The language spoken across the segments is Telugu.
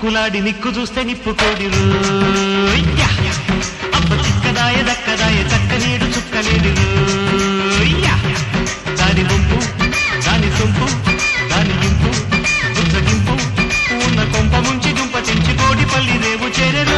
టిక్కులాడి నిక్కు చూస్తే నిప్పు కోడిరు అబ్బ చిక్కదాయ దక్కదాయ చక్కనేడు చుక్కలేడు దాని వంపు దాని సొంపు దాని ఇంపు దుచ్చగింపు ఉన్న కొంప ముంచి దుంప తెంచి కోడి పల్లి రేవు చేరెరు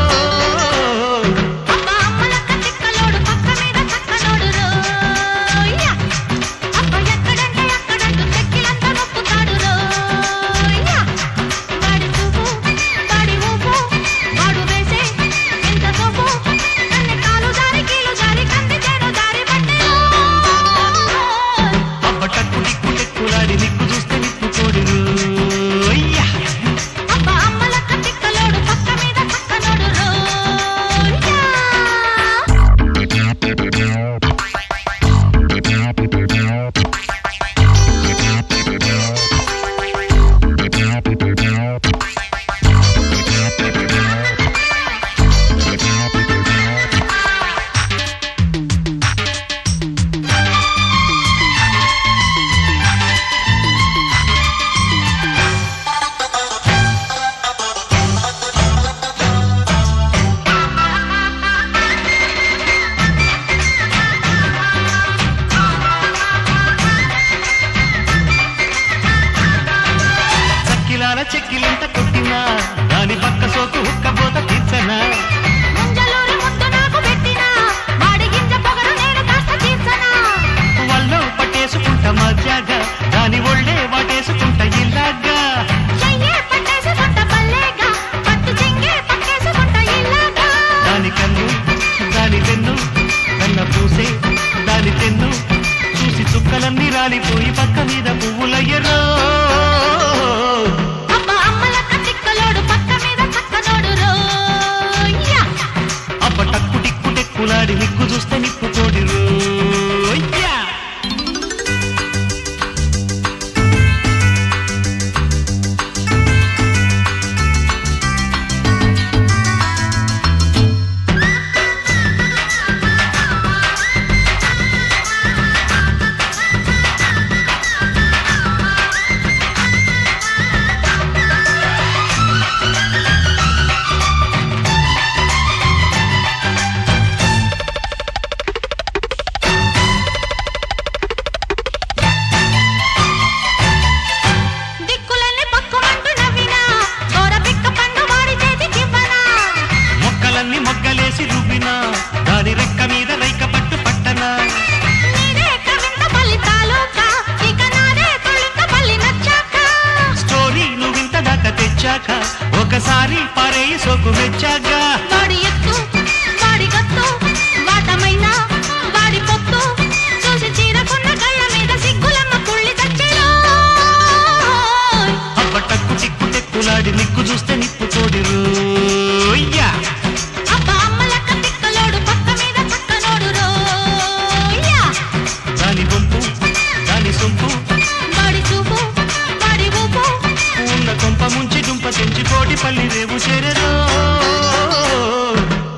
చెక్కిలింత కొట్టినా దాని పక్క సోకు ఉక్కబోత తీర్చనా వల్లో పట్టేసుకుంట మధ్యగా దాని ఒళ్ళే వాటేసుకుంట ఇలాగా దాని కన్ను దాని తెన్ను కన్న పూసే దాని తెన్ను చూసి చుక్కలన్నీ రాలిపోయి పక్క మీద పువ్వులయ్యరో కులాడి నిక్కు చూస్తే నిప్పు కోడిరు మొగ్గలేసి రుబ్బినా దాని రెక్క మీద రైక పట్టు పట్టనా స్టోరీ నువ్వింత దాకా తెచ్చాక ఒకసారి పారేయి సోకు మెచ్చాక అబ్బ టక్కు టిక్కు టెక్కులాడి నిక్కు చూస్తే నిప్పు కోడిరు దాని వంపు దాని సొంపు ఉన్న కొంప ముంచి దుంప తెంచి కోటి పల్లి రేవు చేరెరు